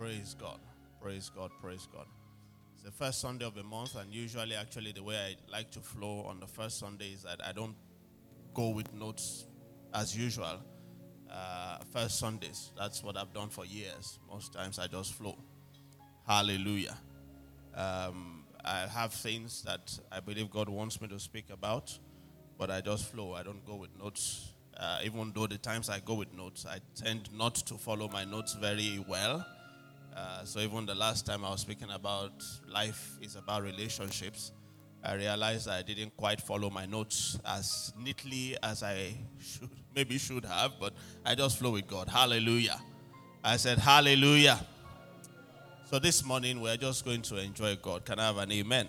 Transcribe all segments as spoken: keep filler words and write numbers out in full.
Praise God. Praise God. Praise God. It's the first Sunday of the month, and usually, actually, the way I like to flow on the first Sunday is that I don't go with notes as usual. Uh, first Sundays, that's what I've done for years. Most times, I just flow. Hallelujah. Um, I have things that I believe God wants me to speak about, but I just flow. I don't go with notes. Uh, even though the times I go with notes, I tend not to follow my notes very well. Uh, so even the last time I was speaking about life is about relationships, I realized I didn't quite follow my notes as neatly as I should, maybe should have, but I just flow with God. Hallelujah. I said, hallelujah. So this morning, we're just going to enjoy God. Can I have an amen?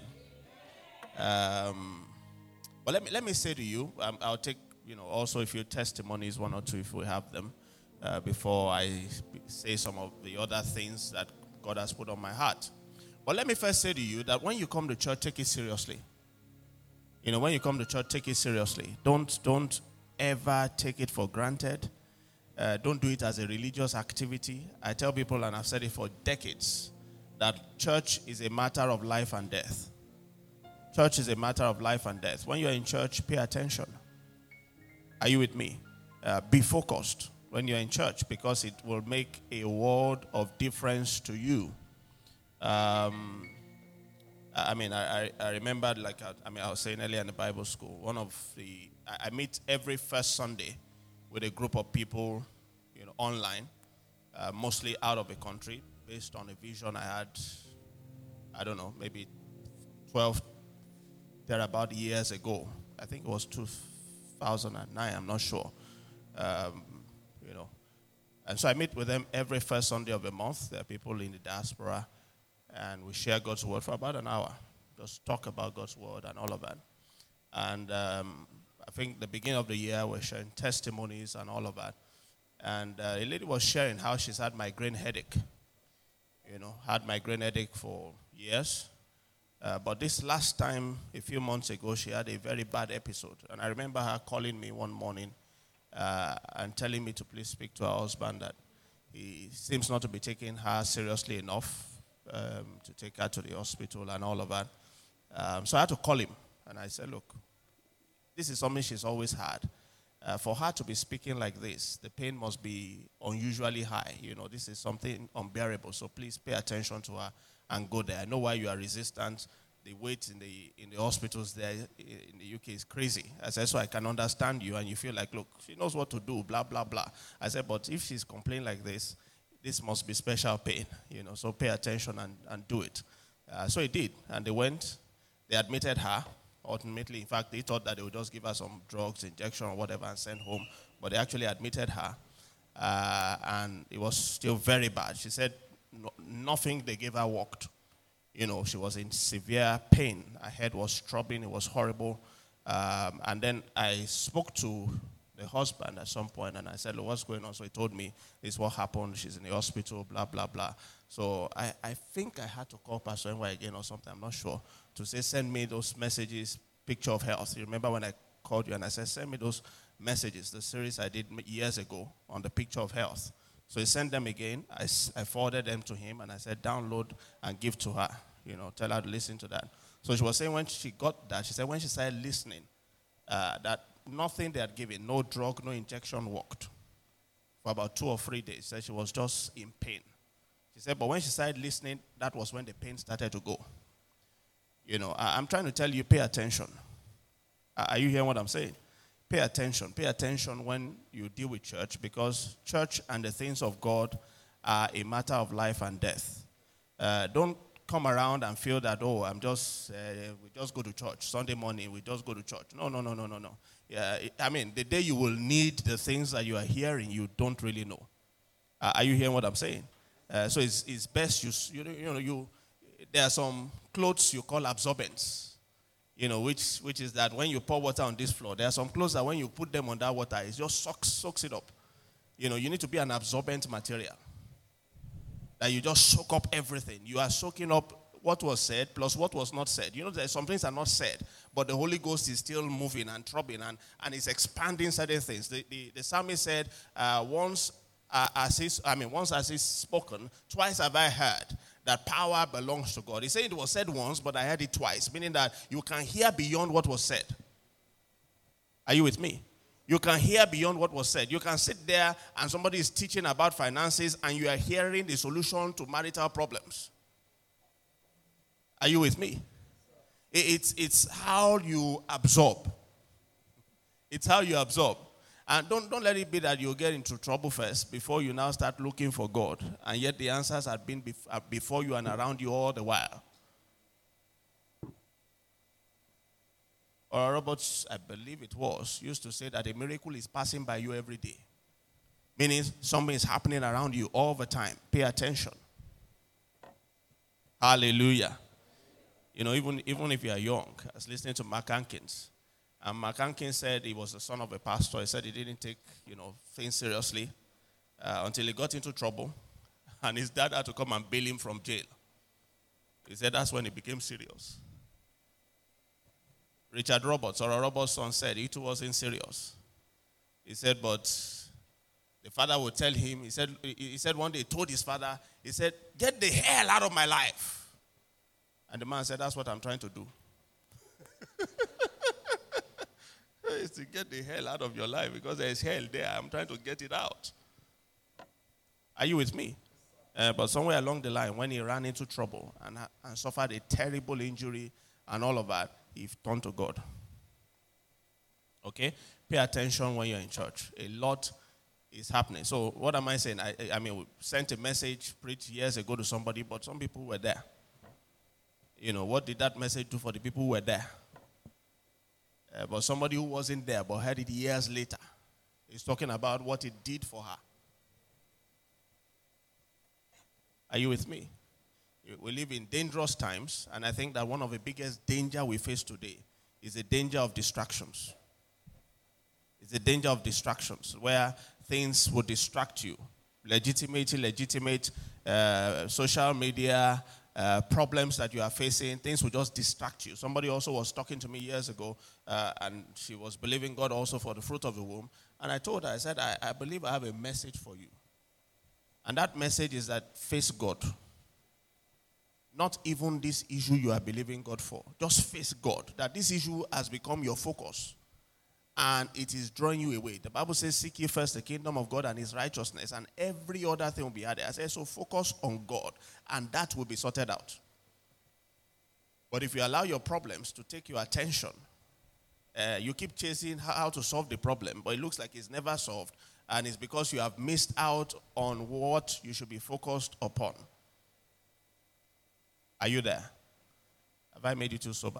Um, but let me let me say to you, um, I'll take, you know, also a few testimonies, one or two if we have them, uh, before I say some of the other things that God has put on my heart. But let me first say to you that when you come to church, take it seriously. You know, when you come to church, take it seriously. Don't, don't ever take it for granted. Uh, don't do it as a religious activity. I tell people, and I've said it for decades, that church is a matter of life and death. Church is a matter of life and death. When you're in church, pay attention. Are you with me? Uh, be focused when you're in church, because it will make a world of difference to you. Um, I mean, I, I remember, like I, I mean, I was saying earlier in the Bible school, one of the, I, I meet every first Sunday with a group of people, you know, online, uh, mostly out of the country, based on a vision I had, I don't know, maybe twelve, thereabout years ago. I think it was two thousand nine, I'm not sure. Um, you know, and so I meet with them every first Sunday of the month. There are people in the diaspora, and we share God's word for about an hour. Just talk about God's word and all of that. And um, I think the beginning of the year, we're sharing testimonies and all of that. And uh, a lady was sharing how she's had migraine headache. You know, had migraine headache for years. Uh, but this last time, a few months ago, she had a very bad episode. And I remember her calling me one morning uh, and telling me to please speak to her husband that he seems not to be taking her seriously enough um, to take her to the hospital and all of that. Um, so I had to call him. And I said, look, this is something she's always had. Uh, for her to be speaking like this, the pain must be unusually high. You know, this is something unbearable. So please pay attention to her and go there. I know why you are resistant. The wait in the in the hospitals there in the U K is crazy. I said, so I can understand you, and you feel like, look, she knows what to do, blah, blah, blah. I said, but if she's complaining like this, this must be special pain, you know, so pay attention and, and do it. Uh, so he did, and they went, they admitted her. Ultimately, in fact, they thought that they would just give her some drugs, injection, or whatever, and send home. But they actually admitted her, uh, and it was still very bad. She said no, nothing they gave her worked. You know, she was in severe pain. Her head was throbbing. It was horrible. Um, and then I spoke to the husband at some point, and I said, look, what's going on? So he told me, this is what happened. She's in the hospital, blah, blah, blah. So I, I think I had to call Pastor Enwa again or something. I'm not sure. To say, send me those messages, picture of health. You remember when I called you and I said, send me those messages, the series I did years ago on the picture of health. So he sent them again. I, I forwarded them to him, and I said, download and give to her. You know, tell her to listen to that. So she was saying when she got that, she said when she started listening, uh, that nothing they had given, no drug, no injection worked for about two or three days. She said she was just in pain. She said, but when she started listening, that was when the pain started to go. You know, I, I'm trying to tell you, pay attention. Are you hearing what I'm saying? Pay attention. Pay attention when you deal with church, because church and the things of God are a matter of life and death. Uh, don't come around and feel that, oh, I'm just, uh, we just go to church. Sunday morning, we just go to church. No, no, no, no, no, no. Yeah, I mean, the day you will need the things that you are hearing, you don't really know. Uh, are you hearing what I'm saying? Uh, so it's, it's best you, you know, you know, you, there are some clothes you call absorbents, you know, which which is that when you pour water on this floor, there are some clothes that when you put them on that water, it just soaks, soaks it up. You know, you need to be an absorbent material. That you just soak up everything. You are soaking up what was said plus what was not said. You know, there some things are not said, but the Holy Ghost is still moving and throbbing and, and is expanding certain things. The, the, the psalmist said, uh, once uh, as he's, I mean, once as he's spoken, twice have I heard that power belongs to God. He said it was said once, but I heard it twice, meaning that you can hear beyond what was said. Are you with me? You can hear beyond what was said. You can sit there and somebody is teaching about finances and you are hearing the solution to marital problems. Are you with me? It's, it's how you absorb. It's how you absorb. And don't, don't let it be that you get into trouble first before you now start looking for God. And yet the answers have been bef- before you and around you all the while. Or Roberts, I believe it was, used to say that a miracle is passing by you every day. Meaning something is happening around you all the time. Pay attention. Hallelujah. You know, even, even if you are young, I was listening to Mark Hankins. And Mark Hankins said he was the son of a pastor. He said he didn't take, you know, things seriously uh, until he got into trouble. And his dad had to come and bail him from jail. He said that's when he became serious. Richard Roberts, or Roberts' son, said he too wasn't serious. He said, but the father would tell him, he said, he said one day he told his father, he said, get the hell out of my life. And the man said, that's what I'm trying to do. Is to get the hell out of your life because there is hell there. I'm trying to get it out. Are you with me? Uh, but somewhere along the line, when he ran into trouble and, and suffered a terrible injury and all of that, he turned to God. Okay? Pay attention when you're in church. A lot is happening. So what am I saying? I, I mean, we sent a message, preached years ago to somebody, but some people were there. You know, what did that message do for the people who were there? Uh, but somebody who wasn't there but heard it years later is talking about what it did for her. Are you with me? We live in dangerous times, and I think that one of the biggest danger we face today is the danger of distractions. It's the danger of distractions, where things will distract you. Legitimate, illegitimate, uh, social media, uh, problems that you are facing, things will just distract you. Somebody also was talking to me years ago, uh, and she was believing God also for the fruit of the womb. And I told her, I said, I, I believe I have a message for you. And that message is that face God. Not even this issue you are believing God for. Just face God. That this issue has become your focus. And it is drawing you away. The Bible says, seek ye first the kingdom of God and his righteousness, and every other thing will be added. I say, so focus on God, and that will be sorted out. But if you allow your problems to take your attention, uh, you keep chasing how to solve the problem, but it looks like it's never solved, and it's because you have missed out on what you should be focused upon. Are you there? Have I made you too sober?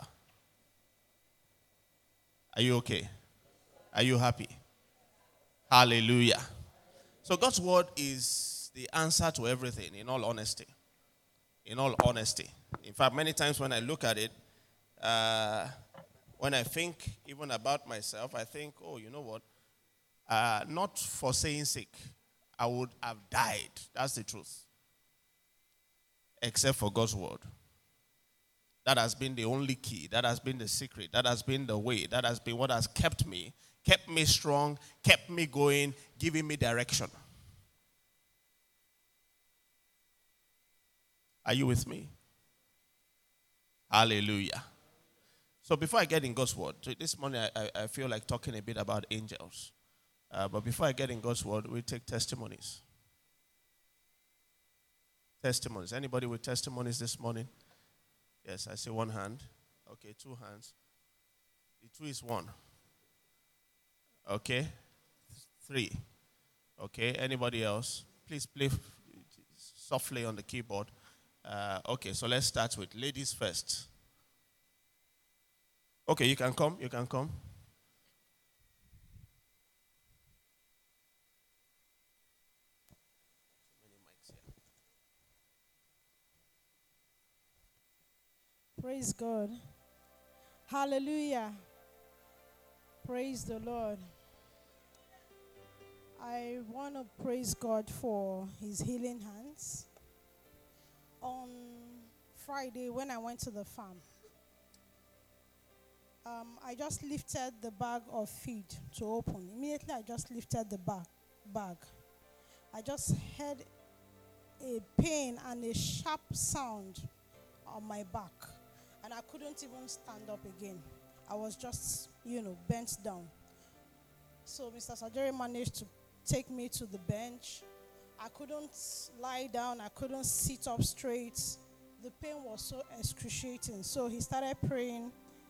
Are you okay? Are you happy? Hallelujah. So God's word is the answer to everything, in all honesty. In all honesty. In fact, many times when I look at it, uh, when I think even about myself, I think, oh, you know what? Uh, not for saying sick, I would have died. That's the truth. Except for God's word. That has been the only key. That has been the secret. That has been the way. That has been what has kept me. Kept me strong. Kept me going. Giving me direction. Are you with me? Hallelujah. So before I get in God's word, this morning I, I, I feel like talking a bit about angels. Uh, but before I get in God's word, we take testimonies. Testimonies. Anybody with testimonies this morning? Yes, I see one hand. Okay, two hands. The two is one. Okay, three. Okay, anybody else? Please play softly on the keyboard. Uh, okay, so let's start with ladies first. Okay, you can come. You can come. Praise God. Hallelujah. Praise the Lord. I want to praise God for his healing hands. On Friday, when I went to the farm, um, I just lifted the bag of feed to open. Immediately, I just lifted the bag. bag. I just heard a pain and a sharp sound on my back. And I couldn't even stand up again. I was just, you know, bent down. So Mister Sajari managed to take me to the bench. I couldn't lie down. I couldn't sit up straight. The pain was so excruciating. So he started praying,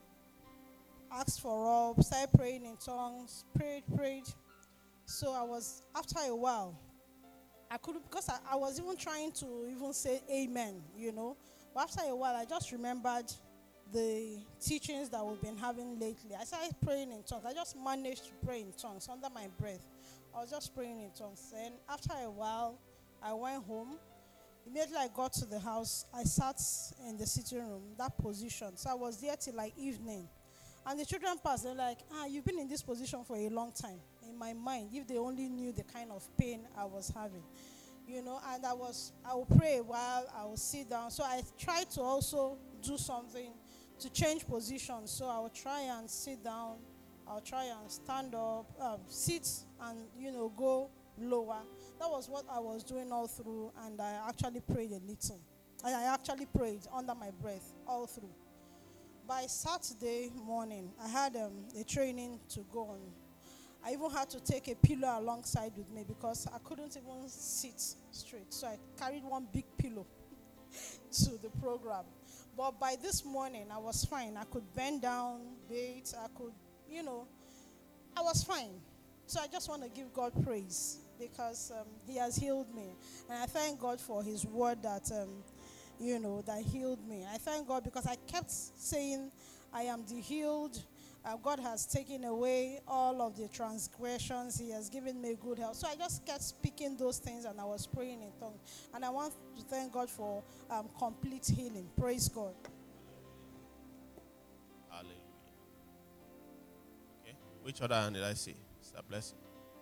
asked for help, started praying in tongues, prayed, prayed. So I was, after a while, I couldn't, because I, I was even trying to even say amen, you know. But after a while, I just remembered the teachings that we've been having lately. I started praying in tongues. I just managed to pray in tongues under my breath. I was just praying in tongues. And after a while, I went home. Immediately I got to the house, I sat in the sitting room, that position. So I was there till like evening. And the children passed, they're like, ah, you've been in this position for a long time. In my mind, if they only knew the kind of pain I was having. You know, and I was, I would pray while I would sit down. So I tried to also do something to change positions. So I would try and sit down. I'll try and stand up, um, sit and, you know, go lower. That was what I was doing all through, and I actually prayed a little. And I actually prayed under my breath all through. By Saturday morning, I had um, a training to go on. I even had to take a pillow alongside with me because I couldn't even sit straight. So I carried one big pillow to the program. But by this morning, I was fine. I could bend down, bait, I could, you know, I was fine. So I just want to give God praise because um, he has healed me. And I thank God for his word that, um, you know, that healed me. I thank God because I kept saying, I am the healed. Uh, God has taken away all of the transgressions. He has given me good health. So I just kept speaking those things and I was praying in tongues. And I want to thank God for um, complete healing. Praise God. Hallelujah. Okay. Which other hand did I see? It's a blessing.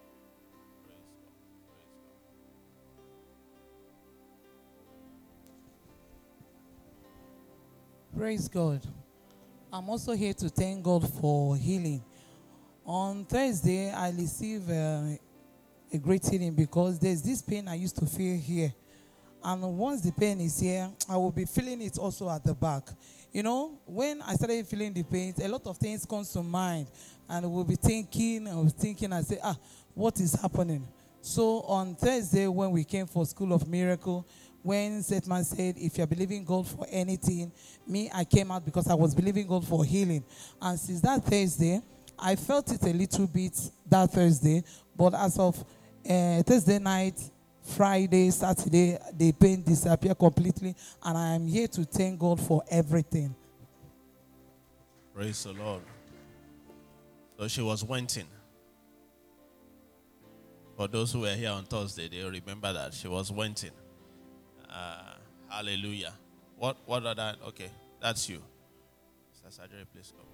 Praise God. Praise God. I'm also here to thank God for healing. On Thursday, I received uh, a great healing because there's this pain I used to feel here. And once the pain is here, I will be feeling it also at the back. You know, when I started feeling the pain, a lot of things come to mind. And we'll be thinking, I was thinking, I say, ah, what is happening? So on Thursday, when we came for School of Miracle, when Setman said, if you're believing God for anything, me, I came out because I was believing God for healing. And since that Thursday, I felt it a little bit that Thursday. But as of uh, Thursday night, Friday, Saturday, the pain disappeared completely. And I am here to thank God for everything. Praise the Lord. So she was wanting. For those who were here on Thursday, they remember that she was wanting. Uh, hallelujah. What what are that? Okay, that's you. Sister Sajari, please go.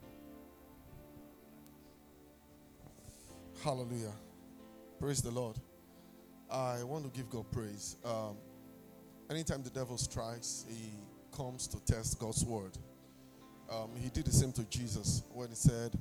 Hallelujah. Praise the Lord. I want to give God praise. Um, anytime the devil strikes, he comes to test God's word. Um, he did the same to Jesus when he said,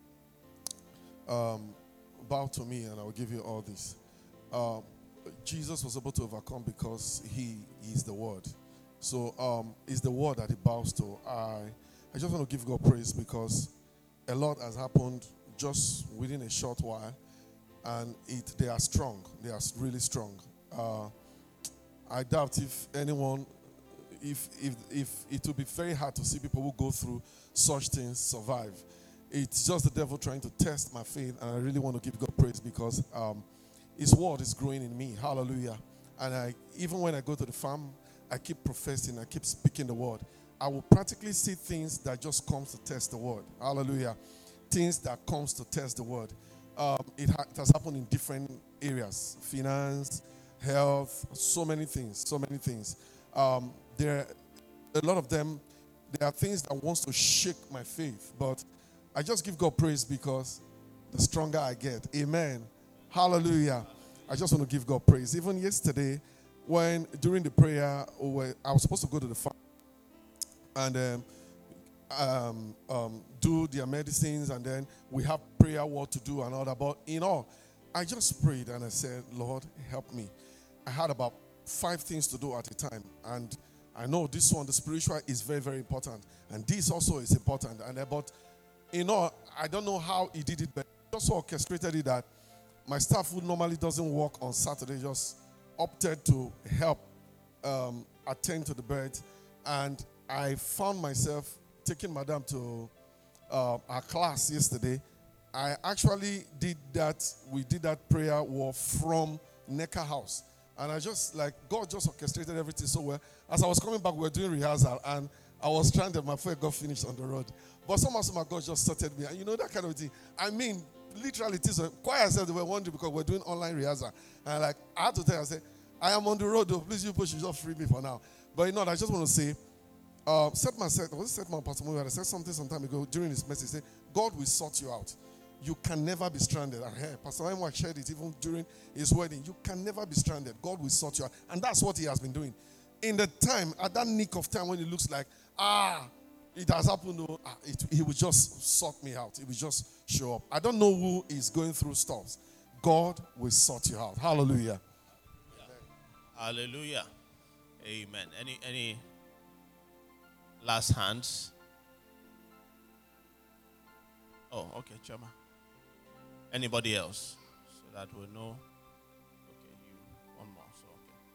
um, bow to me and I will give you all this. Um, Jesus was able to overcome because he is the word. So um, it's the word that he bows to. I, I just want to give God praise because a lot has happened just within a short while. And it they are strong. They are really strong. Uh, I doubt if anyone, if, if, if it would be very hard to see people who go through such things survive. It's just the devil trying to test my faith. And I really want to give God praise because um, his word is growing in me. Hallelujah. And I, even when I go to the farm, I keep professing, I keep speaking the word. I will practically see things that just comes to test the word. Hallelujah. Things that comes to test the word. Um, it, ha- it has happened in different areas. Finance, health, so many things, so many things. Um, there, a lot of them, there are things that wants to shake my faith. But I just give God praise because the stronger I get. Amen. Hallelujah. I just want to give God praise. Even yesterday, when during the prayer, I was supposed to go to the farm and um, um, um, do their medicines, and then we have prayer what to do and all that. But in all, I just prayed and I said, Lord, help me. I had about five things to do at a time. And I know this one, the spiritual, is very, very important. And this also is important. And about, you know, I don't know how he did it, but he also orchestrated it that my staff who normally doesn't work on Saturday just opted to help um, attend to the birds. And I found myself taking Madam to uh, our class yesterday. I actually did that. We did that prayer war from Necker House. And I just, like, God just orchestrated everything so well. As I was coming back, we were doing rehearsal, and I was stranded. My foot got finished on the road. But somehow, somehow, God just sorted me. And you know, that kind of thing. I mean, literally, it is choir said they were wondering because we're doing online rehearsal. And like, I had to tell her, I said, I am on the road, though. Please, you push, you just free me for now. But you know, I just want to say, uh, Setman said, was it Setman Pastor Moyo? I said something some time ago during his message. He said, God will sort you out. You can never be stranded. I heard Pastor Emma shared it even during his wedding. You can never be stranded. God will sort you out. And that's what he has been doing. In the time, at that nick of time when it looks like, ah, it has happened, no, ah, it, he will just sort me out. He will just show up. I don't know who is going through stuff. God will sort you out. Hallelujah. Yeah. Hallelujah. Amen. Any, any last hands? Oh, okay, Chama. Anybody else? So that we'll know. Okay, you. One more. So,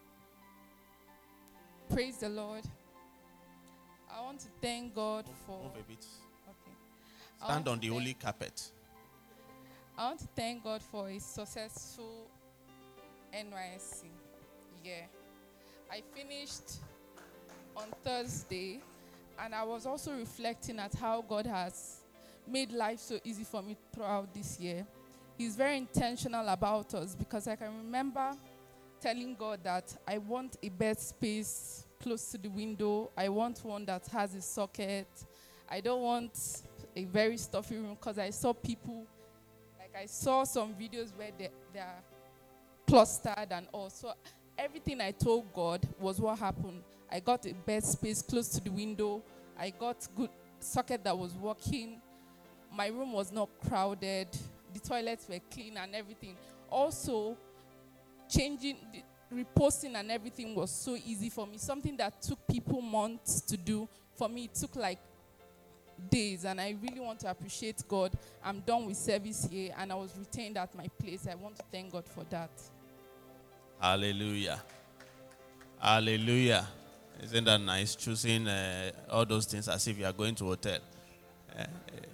okay. Praise the Lord. I want to thank God Move, for. move a bit. Okay. I Stand want on to the thank- holy carpet. I want to thank God for a successful N Y S C year. I finished on Thursday, and I was also reflecting at how God has made life so easy for me throughout this year. He's very intentional about us, because I can remember telling God that I want a bed space close to the window. I want one that has a socket. I don't want a very stuffy room, because I saw people, like I saw some videos where they, they are clustered and all. So everything I told God was what happened. I got a bed space close to the window. I got good socket that was working. My room was not crowded. The toilets were clean and everything. Also, changing, the, reposting and everything was so easy for me. Something that took people months to do. For me, it took like days. And I really want to appreciate God. I'm done with service here, and I was retained at my place. I want to thank God for that. Hallelujah. Hallelujah. Isn't that nice? Choosing uh, all those things as if you are going to a hotel. Uh,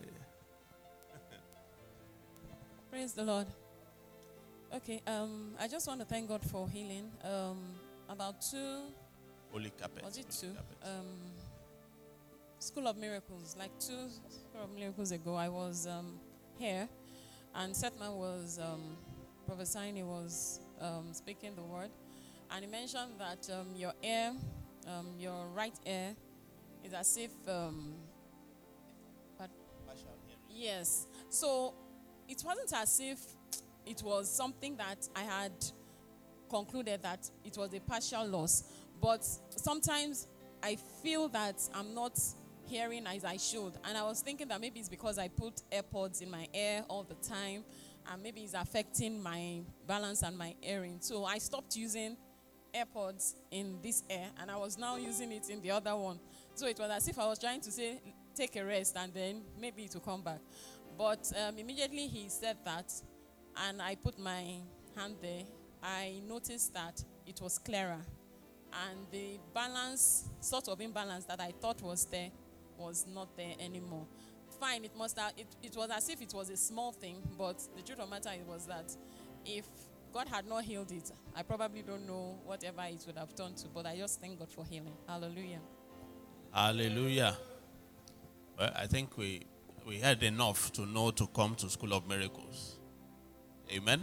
Praise the Lord. Okay, um, I just want to thank God for healing. Um, about two, holy carpet. was it holy two? carpet. Um, School of Miracles, like two School of Miracles ago, I was um, here, and Setman was um, prophesying. He was um, speaking the word, and he mentioned that um, your ear, um, your right ear, is as if. Um, but, yes. So it wasn't as if it was something that I had concluded that it was a partial loss. But sometimes I feel that I'm not hearing as I should. And I was thinking that maybe it's because I put AirPods in my ear all the time, and maybe it's affecting my balance and my hearing. So I stopped using AirPods in this ear, and I was now using it in the other one. So it was as if I was trying to say, take a rest, and then maybe it will come back. But um, immediately he said that, and I put my hand there, I noticed that it was clearer. And the balance, sort of imbalance that I thought was there, was not there anymore. Fine, it must have, it, it was as if it was a small thing, but the truth of the matter was that if God had not healed it, I probably don't know whatever it would have turned to, but I just thank God for healing. Hallelujah. Hallelujah. Well, I think we we had enough to know to come to School of Miracles. Amen.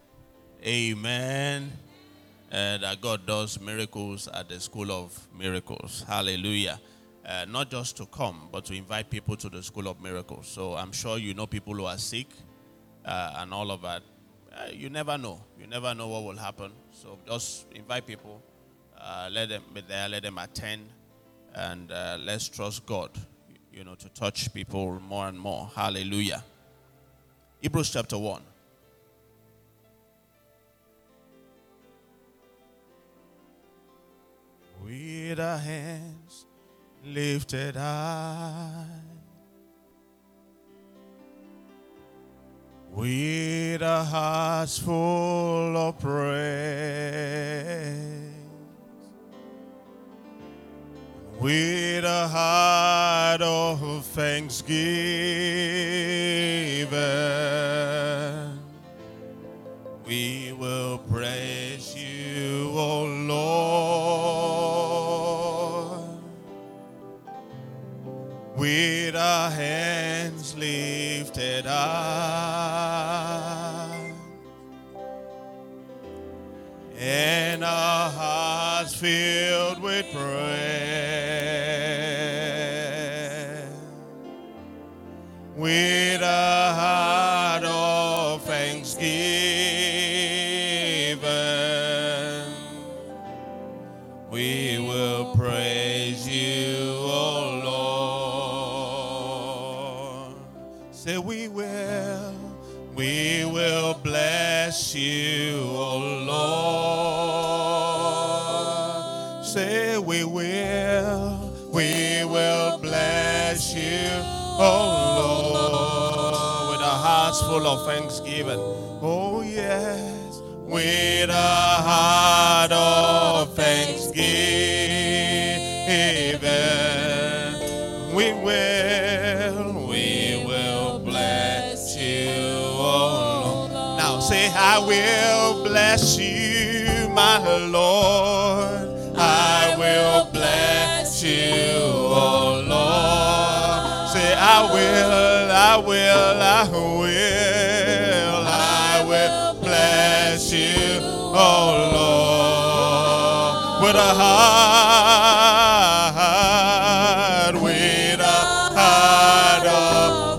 Amen. Uh, that God does miracles at the School of Miracles. Hallelujah. Uh, not just to come, but to invite people to the School of Miracles. So I'm sure you know people who are sick uh, and all of that. Uh, you never know. You never know what will happen. So just invite people. Uh, let them be there. Let them attend. And uh, let's trust God, you know, to touch people more and more. Hallelujah. Hebrews chapter one. with our hands lifted high, with our hearts full of praise, with a heart of thanksgiving, we will praise you, O Lord, with our hands lifted high, and our hearts filled with praise, with a heart of thanksgiving, we will praise you, O Lord. Say we will, we will bless you, O Lord. Say we will, we will bless you, O Lord, with our hearts full of thanksgiving. Oh yes, with a heart of thanksgiving, we will, we will bless you, oh Lord. Now say, I will bless you, my Lord. I will bless you, oh Lord. Say, I will, I will, I will, I will bless you, oh Lord, with a heart, with a heart of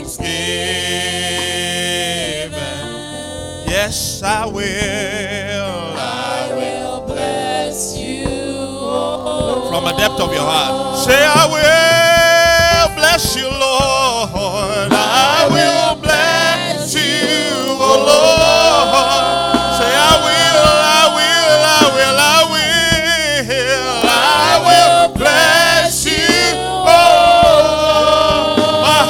thanksgiving. Yes, I will, I will bless you, oh from the depth of your heart. Say, I will bless you, Lord. I will bless you, oh Lord. Say, I will, I will, I will, I will. I will bless you, oh Lord. My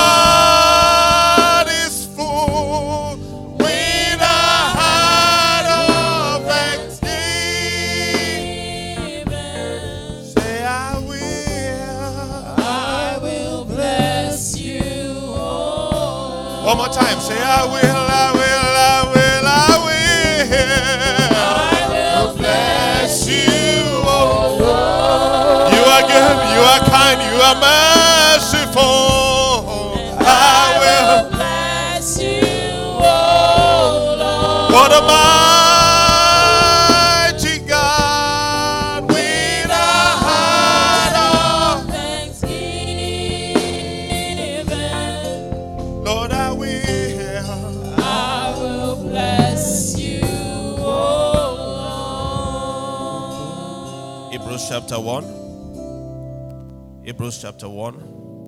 heart is full with a heart of thanksgiving. Say, I will. I will bless you, oh One more time. Say, I will, I will, I will, I will. I will bless you, oh Lord. You are good, you are kind, you are merciful. I will. bless you, oh Lord. What a mighty God, with a heart of Thanksgiving, Lord, I will. I will bless you, oh Lord. Hebrews chapter one. Hebrews chapter one.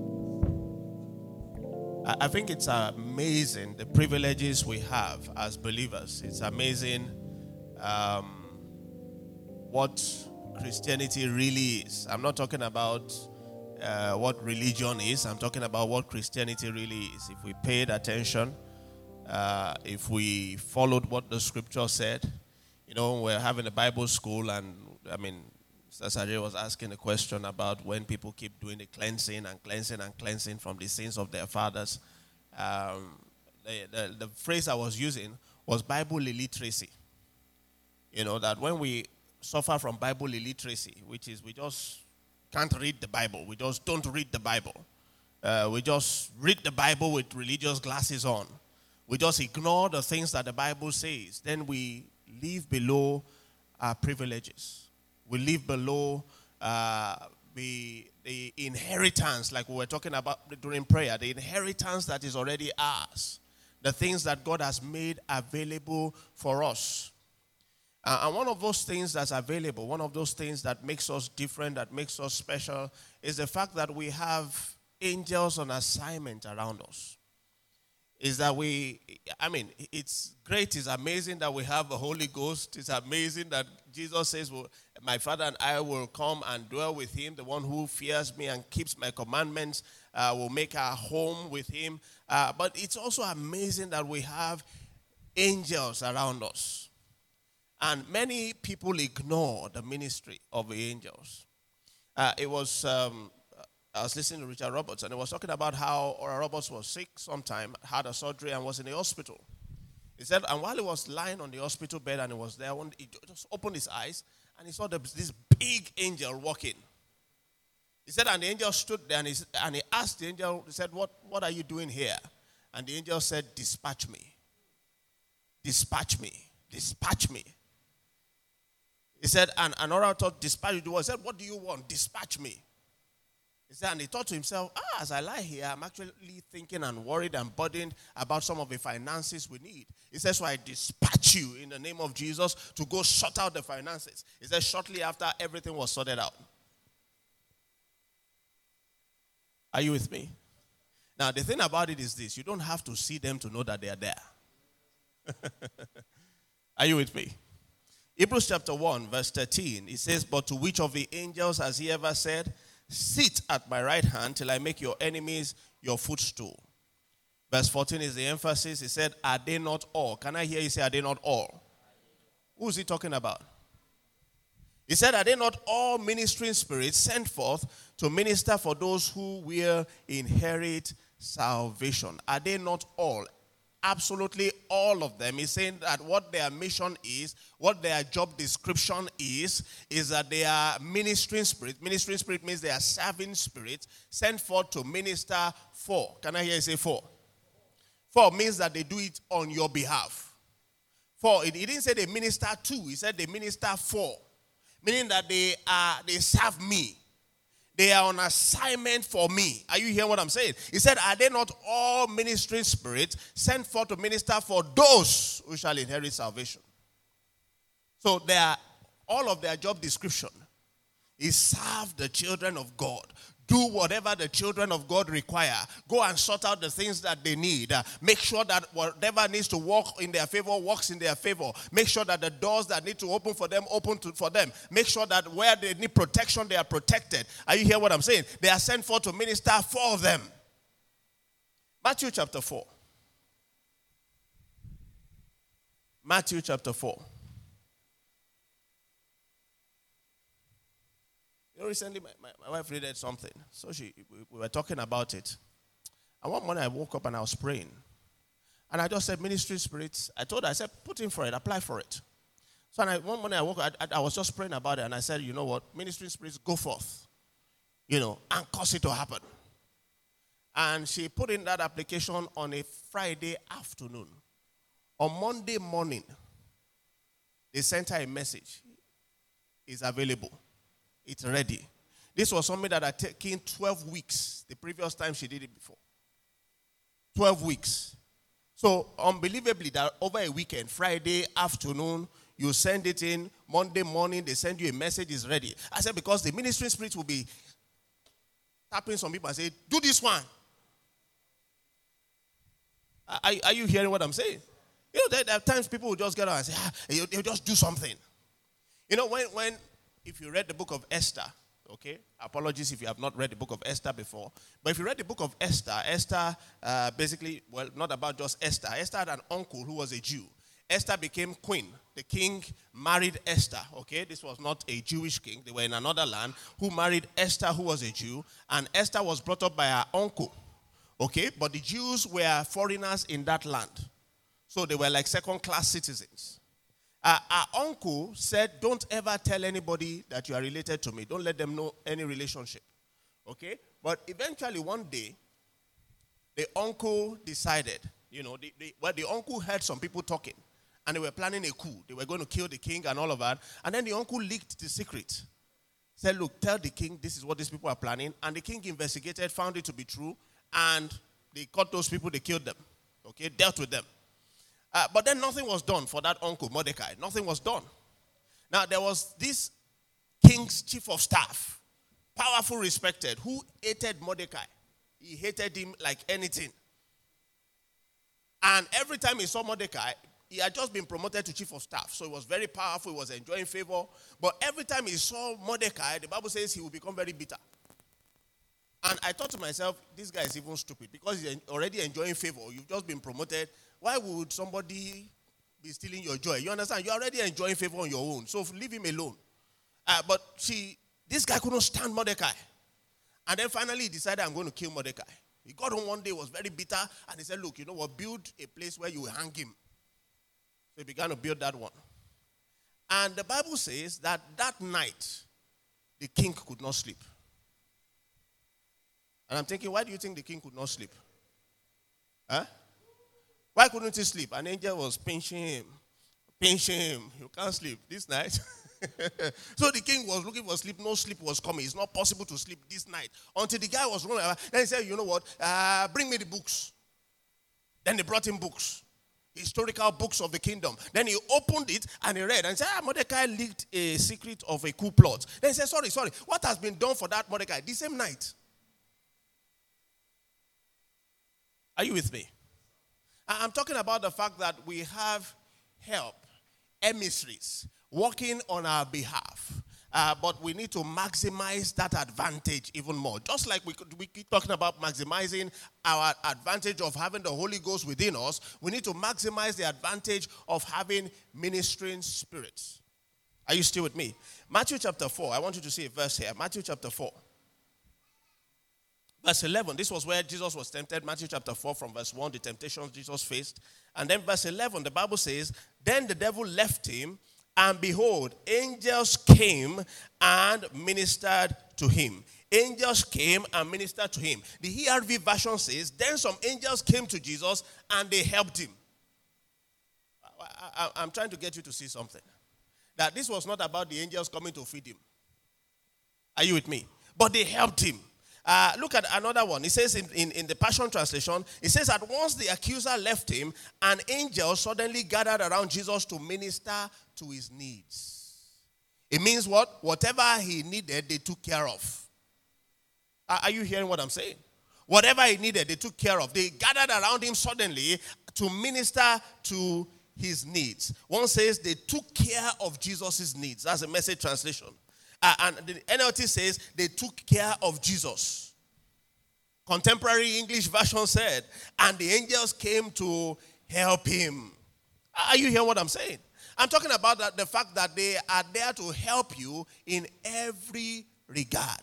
I I think it's amazing the privileges we have as believers. It's amazing um, what Christianity really is. I'm not talking about uh, what religion is. I'm talking about what Christianity really is. If we paid attention, uh, if we followed what the scripture said, you know, we're having a Bible school, and I mean, Sister Sajay was asking a question about when people keep doing the cleansing and cleansing and cleansing from the sins of their fathers. Um, the, the, the phrase I was using was Bible illiteracy. You know, that when we suffer from Bible illiteracy, which is we just can't read the Bible, we just don't read the Bible. Uh, we just read the Bible with religious glasses on. We just ignore the things that the Bible says. Then we live below our privileges. We live below uh, the, the inheritance, like we were talking about during prayer, the inheritance that is already ours, the things that God has made available for us. Uh, and one of those things that's available, one of those things that makes us different, that makes us special, is the fact that we have angels on assignment around us. Is that we, I mean, it's great, it's amazing that we have the Holy Ghost. It's amazing that Jesus says, well, My Father and I will come and dwell with him. The one who fears me and keeps my commandments uh, will make our home with him. Uh, but it's also amazing that we have angels around us. And many people ignore the ministry of the angels. Uh, it was, um, I was listening to Richard Roberts, and he was talking about how Oral Roberts was sick sometime, had a surgery, and was in the hospital. He said, and while he was lying on the hospital bed and he was there, one, he just opened his eyes, and he saw the, this big angel walking. He said, and the angel stood there, and he, and he asked the angel, he said, what, what are you doing here? And the angel said, dispatch me. Dispatch me. Dispatch me. He said, and Oral thought, dispatch you. He said, what do you want? Dispatch me. He said, and he thought to himself, ah, as I lie here, I'm actually thinking and worried and burdened about some of the finances we need. He says, so I dispatch you in the name of Jesus to go sort out the finances. He said, shortly after, everything was sorted out. Are you with me? Now, the thing about it is this. You don't have to see them to know that they are there. Are you with me? Hebrews chapter one, verse thirteen, it says, but to which of the angels has he ever said, sit at my right hand till I make your enemies your footstool? Verse fourteen is the emphasis. He said, are they not all? Can I hear you say, are they not all? Who is he talking about? He said, are they not all ministering spirits sent forth to minister for those who will inherit salvation? Are they not all? Absolutely all of them. He's saying that what their mission is, what their job description is, is that they are ministering spirits. Ministering spirit means they are serving spirits sent forth to minister for. Can I hear you say for? For means that they do it on your behalf. For, he didn't say they minister to, he said they minister for. Meaning that they are, they serve me. They are on assignment for me. Are you hearing what I'm saying? He said, are they not all ministering spirits sent forth to minister for those who shall inherit salvation? So they are, all of their job description is serve the children of God. Do whatever the children of God require. Go and sort out the things that they need. Uh, make sure that whatever needs to work in their favor, works in their favor. Make sure that the doors that need to open for them, open to, for them. Make sure that where they need protection, they are protected. Are you hearing what I'm saying? They are sent forth to minister for them. Matthew chapter four. Matthew chapter four. You know, recently my, my, my wife read something. So she we, we were talking about it. And one morning I woke up and I was praying. And I just said, ministry spirits. I told her, I said, put in for it, apply for it. So and I, one morning I woke up, I, I, I was just praying about it. And I said, you know what? Ministry spirits, go forth. You know, and cause it to happen. And she put in that application on a Friday afternoon. On Monday morning, they sent her a message. It's available. It's ready. This was something that had taken twelve weeks. The previous time she did it before. twelve weeks. So, unbelievably, that over a weekend, Friday afternoon, you send it in. Monday morning, they send you a message, it's ready. I said, because the ministering spirit will be tapping some people and say, do this one. Are, are you hearing what I'm saying? You know, there, there are times people will just get out and say, ah, they'll just do something. You know, when, when, if you read the book of Esther, okay, apologies if you have not read the book of Esther before, but if you read the book of Esther, Esther uh, basically, well, not about just Esther. Esther had an uncle who was a Jew. Esther became queen. The king married Esther, okay? This was not a Jewish king. They were in another land who married Esther, who was a Jew, and Esther was brought up by her uncle, okay? But the Jews were foreigners in that land, so they were like second-class citizens. Uh, our uncle said, don't ever tell anybody that you are related to me. Don't let them know any relationship. Okay? But eventually one day, the uncle decided, you know, the, the, well, the uncle heard some people talking. And they were planning a coup. They were going to kill the king and all of that. And then the uncle leaked the secret. Said, look, tell the king this is what these people are planning. And the king investigated, found it to be true. And they caught those people, they killed them. Okay? Dealt with them. Uh, but then nothing was done for that uncle, Mordecai. Nothing was done. Now, there was this king's chief of staff, powerful, respected, who hated Mordecai. He hated him like anything. And every time he saw Mordecai, he had just been promoted to chief of staff. So he was very powerful. He was enjoying favor. But every time he saw Mordecai, the Bible says he would become very bitter. And I thought to myself, this guy is even stupid because he's already enjoying favor. You've just been promoted. Why would somebody be stealing your joy? You understand? You're already enjoying favor on your own. So leave him alone. Uh, but see, this guy couldn't stand Mordecai. And then finally he decided, I'm going to kill Mordecai. He got home one day, was very bitter, and he said, look, you know what, build a place where you will hang him. So he began to build that one. And the Bible says that that night, the king could not sleep. And I'm thinking, why do you think the king could not sleep? Huh? Why couldn't he sleep? An angel was pinching him. Pinching him. You can't sleep this night. So the king was looking for sleep. No sleep was coming. It's not possible to sleep this night. Until the guy was running around. Then he said, you know what? Uh, bring me the books. Then they brought him books. Historical books of the kingdom. Then he opened it and he read and said, ah, Mordecai leaked a secret of a coup plot. Then he said, sorry, sorry. What has been done for that Mordecai? The same night. Are you with me? I'm talking about the fact that we have help, emissaries, working on our behalf. Uh, but we need to maximize that advantage even more. Just like we, could, we keep talking about maximizing our advantage of having the Holy Ghost within us, we need to maximize the advantage of having ministering spirits. Are you still with me? Matthew chapter four. I want you to see a verse here. Matthew chapter four. Verse eleven. This was where Jesus was tempted. Matthew chapter four from verse one, the temptations Jesus faced. And then verse eleven, the Bible says, then the devil left him, and behold, angels came and ministered to him. Angels came and ministered to him. The E R V version says, then some angels came to Jesus and they helped him. I, I, I'm trying to get you to see something. That this was not about the angels coming to feed him. Are you with me? But they helped him. Uh, look at another one. It says in, in, in the Passion Translation, it says that once the accuser left him, an angel suddenly gathered around Jesus to minister to his needs. It means what? Whatever he needed, they took care of. Are, are you hearing what I'm saying? Whatever he needed, they took care of. They gathered around him suddenly to minister to his needs. One says they took care of Jesus' needs. That's a Message translation. Uh, and the N L T says they took care of Jesus. Contemporary English version said, and the angels came to help him. Are you hearing what I'm saying? I'm talking about that, the fact that they are there to help you in every regard.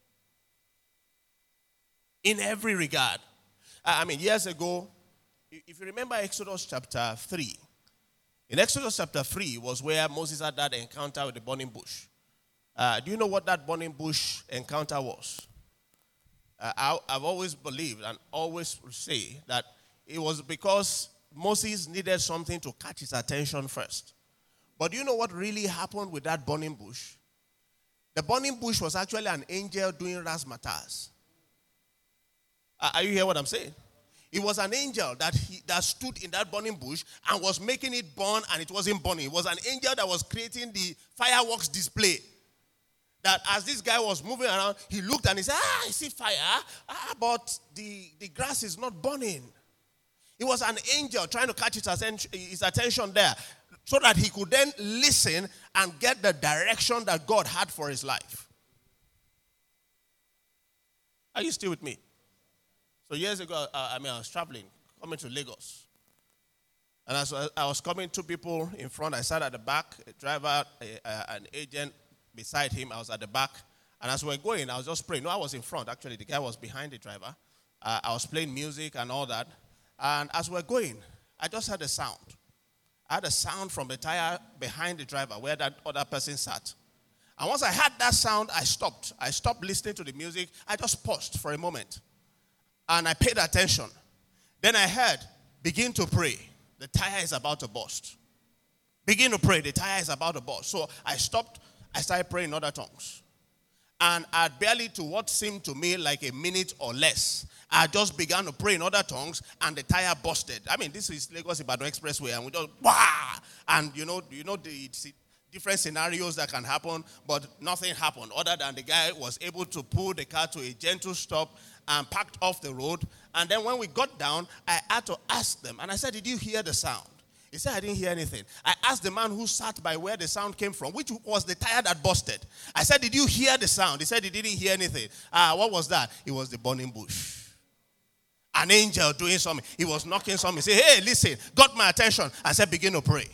In every regard. I mean, years ago, if you remember Exodus chapter three, in Exodus chapter three was where Moses had that encounter with the burning bush. Uh, do you know what that burning bush encounter was? Uh, I, I've always believed and always say that it was because Moses needed something to catch his attention first. But do you know what really happened with that burning bush? The burning bush was actually an angel doing razzmatazz. Uh, are you hearing what I'm saying? It was an angel that he, that stood in that burning bush and was making it burn, and it wasn't burning. It was an angel that was creating the fireworks display. That as this guy was moving around, he looked and he said, ah, I see fire, ah, but the, the grass is not burning. It was an angel trying to catch his attention, his attention there so that he could then listen and get the direction that God had for his life. Are you still with me? So years ago, uh, I mean, I was traveling, coming to Lagos. And as I was coming, two people in front. I sat at the back, a driver, a, a, an agent, beside him. I was at the back. And as we were going, I was just praying. No, I was in front, actually. The guy was behind the driver. Uh, I was playing music and all that. And as we were going, I just heard a sound. I had a sound from the tire behind the driver where that other person sat. And once I heard that sound, I stopped. I stopped listening to the music. I just paused for a moment. And I paid attention. Then I heard, begin to pray. The tire is about to burst. Begin to pray. The tire is about to burst. So I stopped. I started praying in other tongues. And I barely to what seemed to me like a minute or less, I just began to pray in other tongues and the tire busted. I mean, this is Lagos Ibadan Expressway and we just, wah! And you know, you know the different scenarios that can happen, but nothing happened other than the guy was able to pull the car to a gentle stop and parked off the road. And then when we got down, I had to ask them. And I said, did you hear the sound? He said, I didn't hear anything. I asked the man who sat by where the sound came from, which was the tire that busted. I said, did you hear the sound? He said he didn't hear anything. Ah, what was that? It was the burning bush. An angel doing something. He was knocking something. He said, hey, listen, got my attention. I said, begin to pray.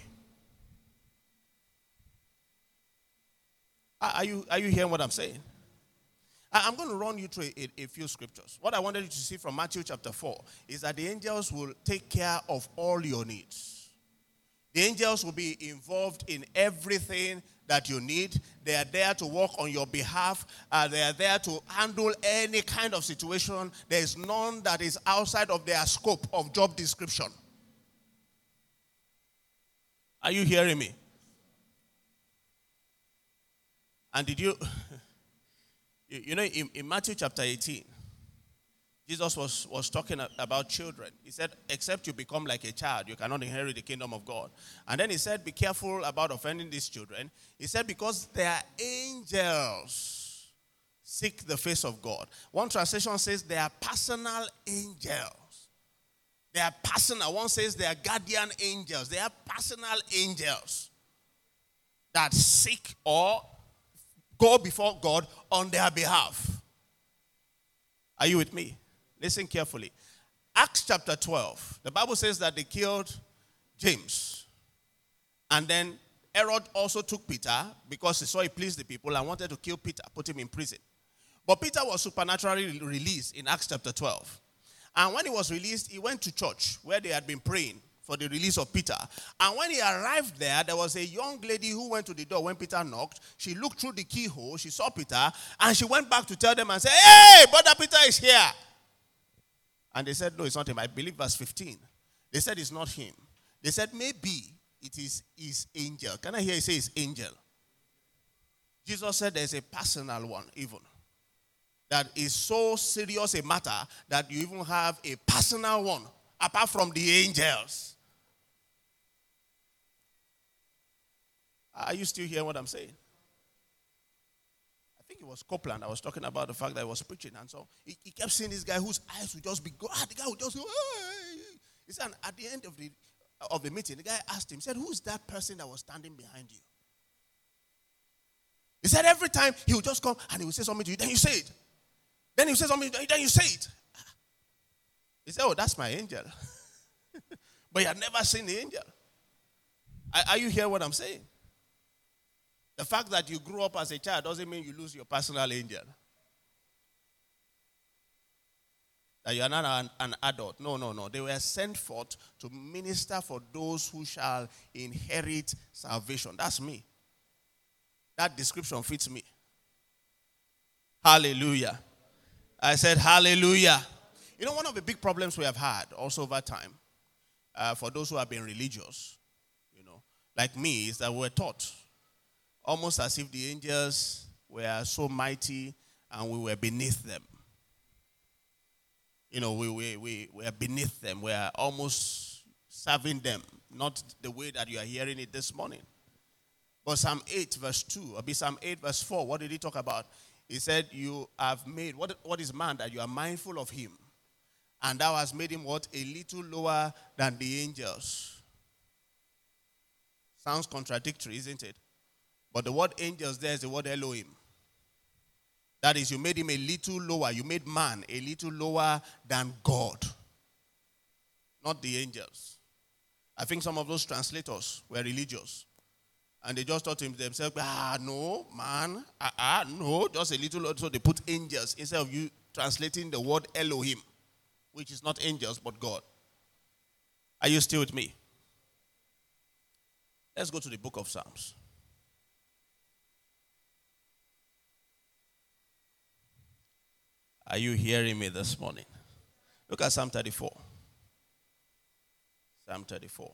Are you, are you hearing what I'm saying? I'm going to run you through a, a, a few scriptures. What I wanted you to see from Matthew chapter four is that the angels will take care of all your needs. The angels will be involved in everything that you need. They are there to work on your behalf. Uh, they are there to handle any kind of situation. There is none that is outside of their scope of job description. Are you hearing me? And did you... You know, in, in Matthew chapter eighteen, Jesus was, was talking about children. He said, except you become like a child, you cannot inherit the kingdom of God. And then he said, be careful about offending these children. He said, because they are angels, seek the face of God. One translation says they are personal angels. They are personal. One says they are guardian angels. They are personal angels that seek or go before God on their behalf. Are you with me? Listen carefully. Acts chapter twelve. The Bible says that they killed James. And then Herod also took Peter because he saw he pleased the people and wanted to kill Peter, put him in prison. But Peter was supernaturally released in Acts chapter twelve. And when he was released, he went to church where they had been praying for the release of Peter. And when he arrived there, there was a young lady who went to the door when Peter knocked. She looked through the keyhole, she saw Peter, and she went back to tell them and said, hey, brother Peter is here. And they said, no, it's not him. I believe verse fifteen. They said it's not him. They said, maybe it is his angel. Can I hear you say his angel? Jesus said there's a personal one even. That is so serious a matter that you even have a personal one apart from the angels. Are you still hearing what I'm saying? I think it was Copeland. I was talking about the fact that I was preaching. And so he, he kept seeing this guy whose eyes would just be, ah, the guy would just go, hey. He said, at the end of the, of the meeting, the guy asked him, he said, who's that person that was standing behind you? He said, every time he would just come and he would say something to you, then you say it. Then he would say something, then you say it. He said, oh, that's my angel. But you had never seen the angel. Are, are you hearing what I'm saying? The fact that you grew up as a child doesn't mean you lose your personal angel. That you are not an, an adult. No, no, no. They were sent forth to minister for those who shall inherit salvation. That's me. That description fits me. Hallelujah. I said hallelujah. You know, one of the big problems we have had also over time, uh, for those who have been religious, you know, like me, is that we're taught almost as if the angels were so mighty and we were beneath them. You know, we, we, we, we are beneath them. We are almost serving them, not the way that you are hearing it this morning. But Psalm eight verse two, or be Psalm eight verse four, what did he talk about? He said, you have made, what, what is man that you are mindful of him? And thou hast made him what? A little lower than the angels. Sounds contradictory, isn't it? But the word angels there is the word Elohim. That is, you made him a little lower. You made man a little lower than God. Not the angels. I think some of those translators were religious. And they just thought to themselves, ah, no, man, ah, ah, no, just a little lower. So they put angels instead of you translating the word Elohim, which is not angels, but God. Are you still with me? Let's go to the book of Psalms. Are you hearing me this morning? Look at Psalm thirty-four. Psalm thirty-four.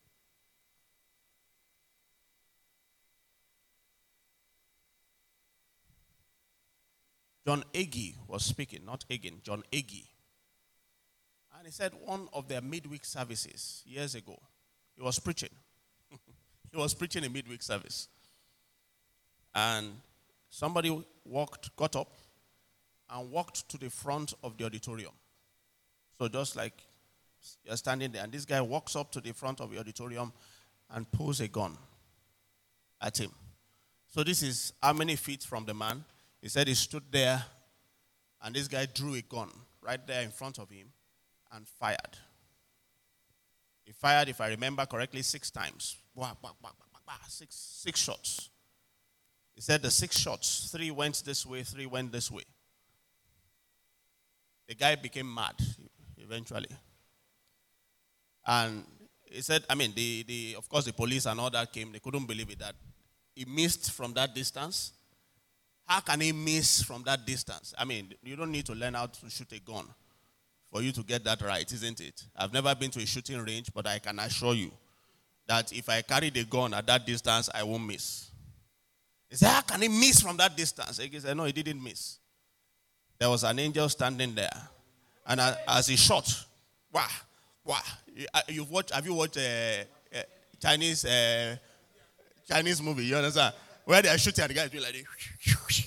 John Agee was speaking, not Agin, John Agee. And he said one of their midweek services years ago, he was preaching. He was preaching a midweek service. And somebody walked, got up, and walked to the front of the auditorium. So just like You're standing there, and this guy walks up to the front of the auditorium and pulls a gun at him. So this is how many feet from the man? He said he stood there, and this guy drew a gun right there in front of him and fired. He fired, if I remember correctly, six times. Six, six shots. He said the six shots, three went this way, three went this way. The guy became mad eventually. And he said, I mean, the, the of course the police and all that came. They couldn't believe it, that he missed from that distance. How can he miss from that distance? I mean, you don't need to learn how to shoot a gun for you to get that right, isn't it? I've never been to a shooting range, but I can assure you that if I carry the gun at that distance, I won't miss. He said, how can he miss from that distance? He said, no, he didn't miss. There was an angel standing there. And as he shot, wow, wow. You've watched, have you watched a, a Chinese uh, Chinese movie? You understand? Where they are shooting at the guys doing like this.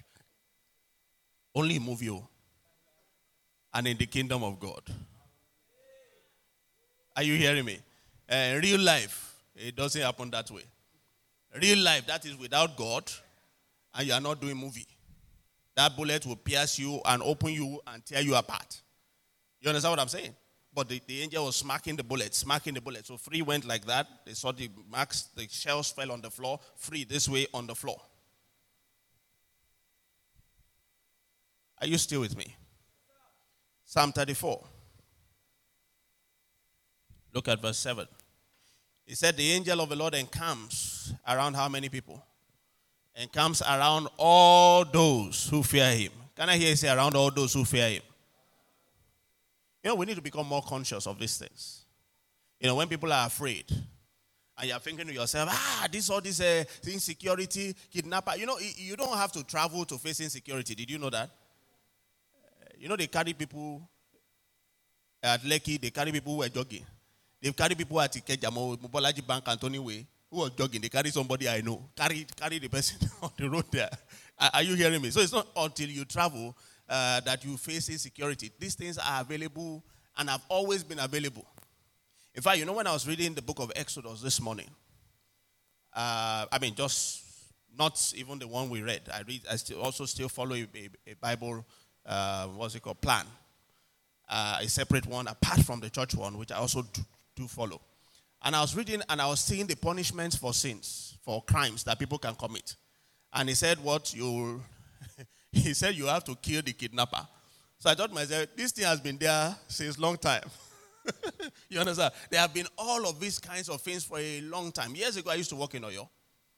Only in movie. And in the kingdom of God. Are you hearing me? Uh, real life, it doesn't happen that way. Real life, that is without God, and you are not doing movie. That bullet will pierce you and open you and tear you apart. You understand what I'm saying? But the, the angel was smacking the bullet, smacking the bullet. So three went like that. They saw the marks, the shells fell on the floor. Three this way on the floor. Are you still with me? Psalm thirty-four. Look at verse seven. He said, the angel of the Lord encamps around how many people? Encamps around all those who fear him. Can I hear you say around all those who fear him? You know, we need to become more conscious of these things. You know, when people are afraid, and you're thinking to yourself, ah, this all this uh, insecurity, kidnapper. You know, you don't have to travel to face insecurity. Did you know that? Uh, you know, they carry people at Lekki, they carry people who are jogging. They carry people at Ikeja, Mobolaji Bank, Anthony Way, who are jogging. They carry somebody I know. Carry, carry the person on the road there. Are, are you hearing me? So it's not until you travel uh, that you face insecurity. These things are available and have always been available. In fact, you know, when I was reading the book of Exodus this morning, uh, I mean, just not even the one we read. I read. I still also still follow a, a, a Bible, uh, what's it called, plan. Uh, a separate one apart from the church one, which I also do, do follow. And I was reading and I was seeing the punishments for sins, for crimes that people can commit. And he said, what you, he said you have to kill the kidnapper. So I thought to myself, this thing has been there since long time. You understand? There have been all of these kinds of things for a long time. Years ago, I used to work in Oyo.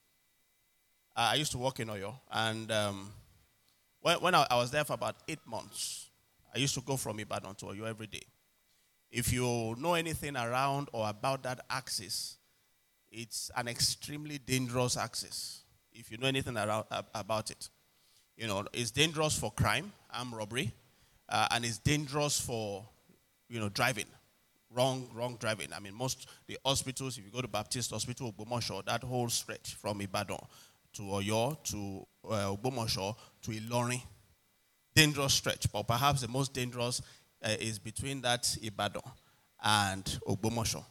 Uh, I used to work in Oyo. And um, when, when I, I was there for about eight months, I used to go from Ibadan to Oyo every day. If you know anything around or about that axis, it's an extremely dangerous axis. If you know anything around, about it. You know, it's dangerous for crime, armed robbery, uh, and it's dangerous for, you know, driving. Wrong, wrong driving. I mean, most the hospitals, if you go to Baptist Hospital, Ogbomoso, that whole stretch from Ibadan to Oyo to uh, Ogbomoso to Ilorin, dangerous stretch. But perhaps the most dangerous uh, is between that Ibadan and Ogbomoso.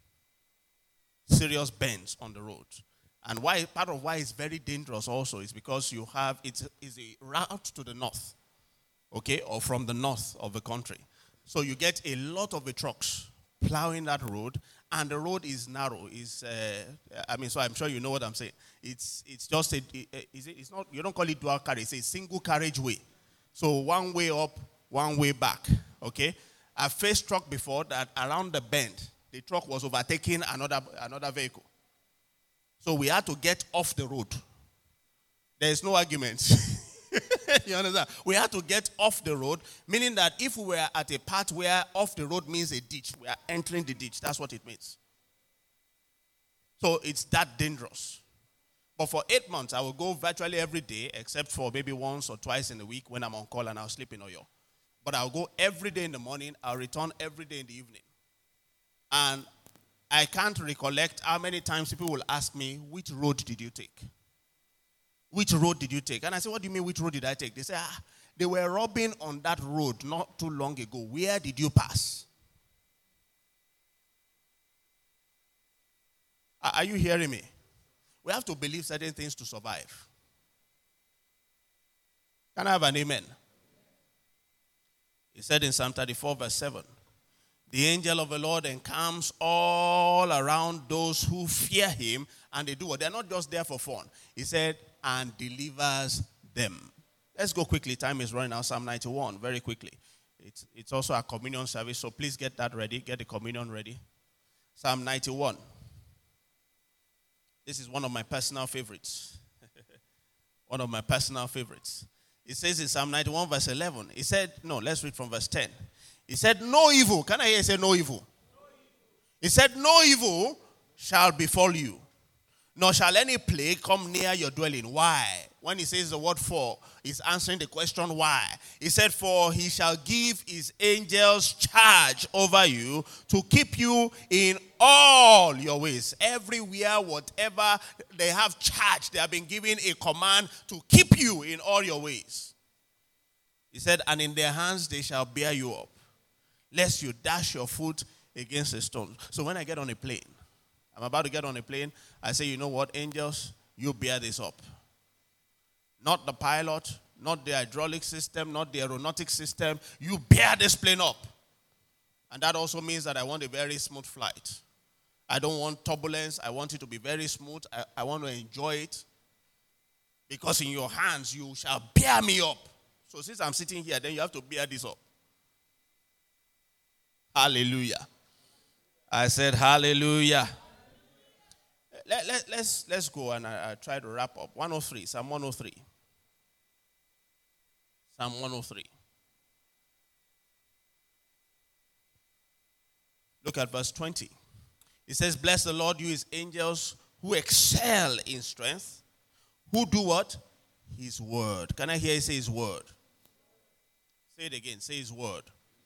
Serious bends on the road. And why part of why it's very dangerous also is because you have, it is a route to the north, okay, or from the north of the country. So you get a lot of the trucks plowing that road, and the road is narrow. Is uh, I mean, so I'm sure you know what I'm saying. It's it's just a, is it? It's not. You don't call it dual carriage. It's a single carriageway. So one way up, one way back. Okay. I faced truck before that around the bend, the truck was overtaking another another vehicle. So we had to get off the road. There is no argument. You understand? We had to get off the road, meaning that if we were at a part where off the road means a ditch, we are entering the ditch. That's what it means. So it's that dangerous. But for eight months, I will go virtually every day, except for maybe once or twice in a week when I'm on call and I'll sleep in Oyo. But I'll go every day in the morning. I'll return every day in the evening. And I can't recollect how many times people will ask me, which road did you take? Which road did you take? And I say, what do you mean, which road did I take? They say, ah, they were robbing on that road not too long ago. Where did you pass? Are are you hearing me? We have to believe certain things to survive. Can I have an amen? He said in Psalm thirty-four, verse seven, the angel of the Lord encamps all around those who fear him, and they do what? They're not just there for fun. He said, and delivers them. Let's go quickly. Time is running out. Psalm ninety-one, very quickly. It's, it's also a communion service, so please get that ready. Get the communion ready. Psalm ninety-one. This is one of my personal favorites. One of my personal favorites. It says in Psalm ninety-one, verse eleven. He said, no, let's read from verse ten. He said, no evil. Can I hear you say no evil? He said, no evil shall befall you, nor shall any plague come near your dwelling. Why? When he says the word for, he's answering the question why. He said, for he shall give his angels charge over you to keep you in all your ways. Everywhere, whatever they have charge, they have been given a command to keep you in all your ways. He said, and in their hands they shall bear you up, lest you dash your foot against a stone. So when I get on a plane, I'm about to get on a plane, I say, you know what, angels, you bear this up. Not the pilot, not the hydraulic system, not the aeronautic system. You bear this plane up. And that also means that I want a very smooth flight. I don't want turbulence. I want it to be very smooth. I, I want to enjoy it. Because in your hands, you shall bear me up. So since I'm sitting here, then you have to bear this up. Hallelujah. I said hallelujah. Let, let, let's, let's go and I, I try to wrap up. one oh three, Psalm one oh three. Psalm one oh three. Look at verse twenty. It says, bless the Lord, you his angels who excel in strength, who do what? His word. Can I hear you say his word? Say it again. Say his word.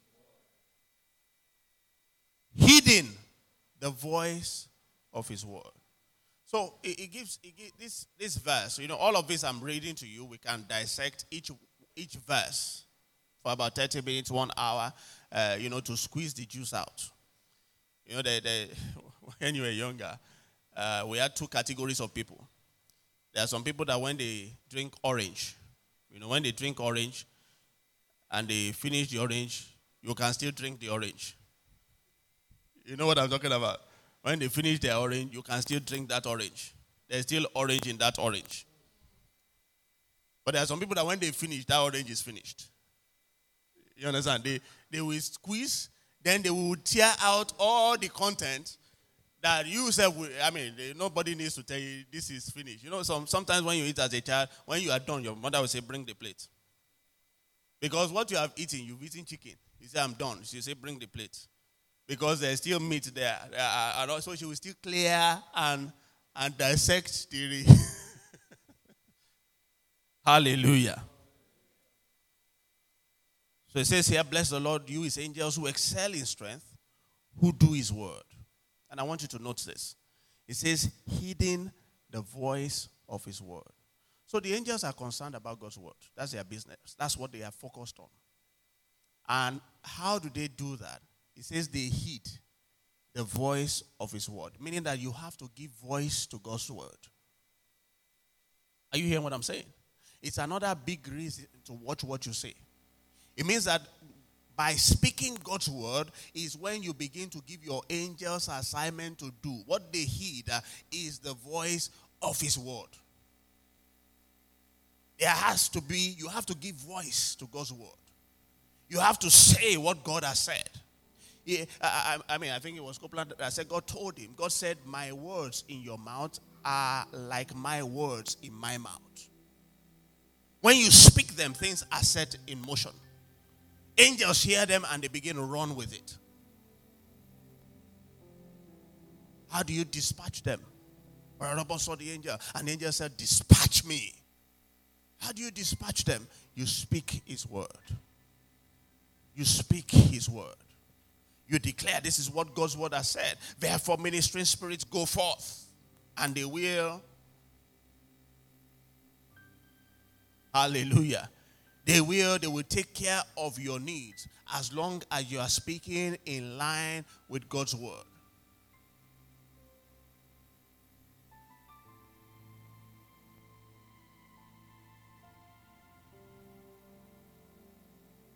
Hidden the voice of his word. So it, it gives, it gives this, this verse, you know, all of this I'm reading to you, we can dissect each each verse for about thirty minutes, one hour, uh, you know, to squeeze the juice out. You know, they, they, when you were younger, uh, we had two categories of people. There are some people that when they drink orange, you know, when they drink orange and they finish the orange, you can still drink the orange. You know what I'm talking about? When they finish their orange, you can still drink that orange. There's still orange in that orange. But there are some people that when they finish, that orange is finished. You understand? They, they will squeeze, then they will tear out all the content that you said, I mean, nobody needs to tell you this is finished. You know, some, sometimes when you eat as a child, when you are done, your mother will say, bring the plate. Because what you have eaten, you've eaten chicken. You say, I'm done. She say, bring the plate. Because there's still meat there. And also she will still clear and, and dissect the... Hallelujah. So it says here, bless the Lord, you his angels who excel in strength, who do his word. And I want you to note this. It says, hidden the voice of his word. So the angels are concerned about God's word. That's their business. That's what they are focused on. And how do they do that? It says they heed the voice of his word. Meaning that you have to give voice to God's word. Are you hearing what I'm saying? It's another big reason to watch what you say. It means that by speaking God's word is when you begin to give your angels assignment to do. What they heed uh, is the voice of his word. There has to be, you have to give voice to God's word. You have to say what God has said. Yeah, I, I, I mean, I think it was Copeland that said God told him, God said, my words in your mouth are like my words in my mouth. When you speak them, things are set in motion. Angels hear them and they begin to run with it. How do you dispatch them? Barabbas saw the angel, and the angel said, dispatch me. How do you dispatch them? You speak his word. You speak his word. You declare this is what God's word has said. Therefore, ministering spirits go forth, and they will. Hallelujah. They will, they will take care of your needs as long as you are speaking in line with God's word.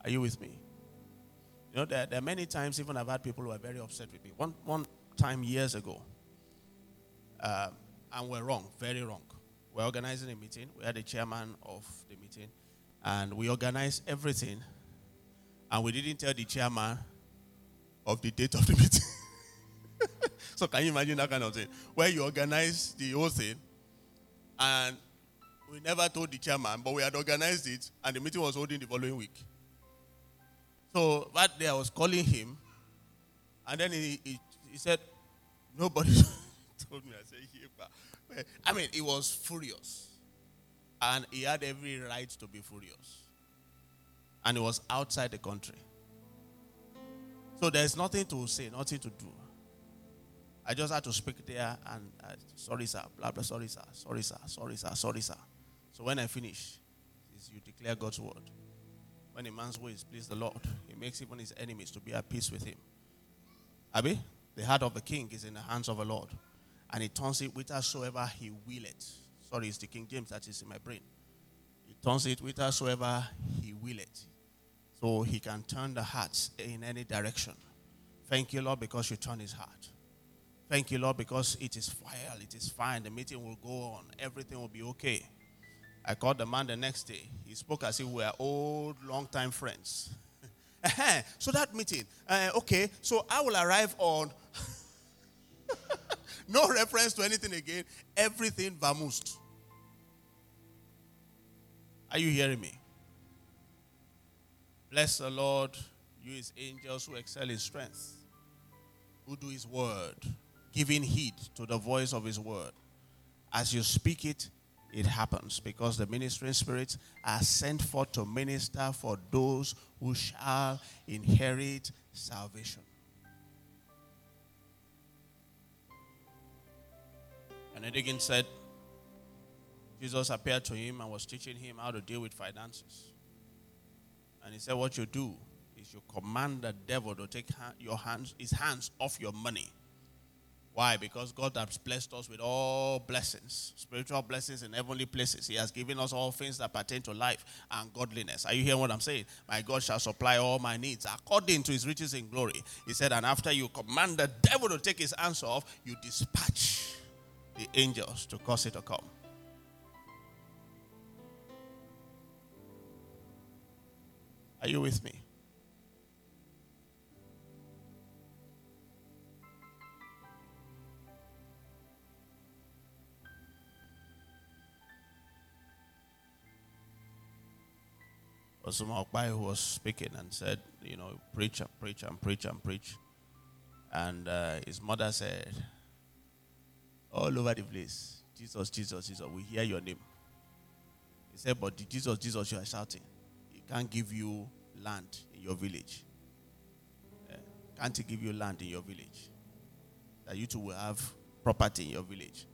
Are you with me? You know, there, there are many times even I've had people who are very upset with me. One, one time years ago, uh, and we're wrong, very wrong. We're organizing a meeting. We had the chairman of the meeting, and we organized everything, and we didn't tell the chairman of the date of the meeting. So can you imagine that kind of thing? Where you organize the whole thing, and we never told the chairman, but we had organized it, and the meeting was holding the following week. So that day I was calling him, and then he, he, he said, nobody told me. I said, yeah, I mean, he was furious. And he had every right to be furious. And he was outside the country. So there's nothing to say, nothing to do. I just had to speak there and, uh, sorry, sir, blah, blah, sorry, sir, sorry, sir, sorry, sir, sorry, sir. So when I finish, you declare God's word. When a man's ways please the Lord, he makes even his enemies to be at peace with him. Abi, the heart of the king is in the hands of the Lord, and he turns it whithersoever he will it. Sorry, it's the King James that is in my brain. He turns it whithersoever he will it. So he can turn the hearts in any direction. Thank you, Lord, because you turn his heart. Thank you, Lord, because it is fine, it is fine. The meeting will go on. Everything will be okay. I called the man the next day. He spoke as if we were old, long-time friends. So that meeting, uh, okay, so I will arrive on... No reference to anything again. Everything vamoosed. Are you hearing me? Bless the Lord, you his angels who excel in strength, who do his word, giving heed to the voice of his word. As you speak it, it happens, because the ministering spirits are sent forth to minister for those who shall inherit salvation. And Edigin said, Jesus appeared to him and was teaching him how to deal with finances. And he said, what you do is you command the devil to take hand, your hands, his hands off your money. Why? Because God has blessed us with all blessings, spiritual blessings in heavenly places. He has given us all things that pertain to life and godliness. Are you hearing what I'm saying? My God shall supply all my needs according to his riches in glory. He said, and after you command the devil to take his hands off, you dispatch the angels to cause it to come. Are you with me? Osuma Okpai, who was speaking and said, you know, preach and preach and preach and preach. And uh, his mother said, all over the place, Jesus, Jesus, Jesus, we hear your name. He said, but the Jesus, Jesus you are shouting, he can't give you land in your village. Uh, can't he give you land in your village? That you two will have property in your village.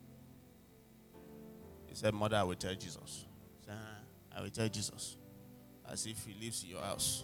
He said, mother, I will tell Jesus. He said, I will tell Jesus. As if he lives in your house.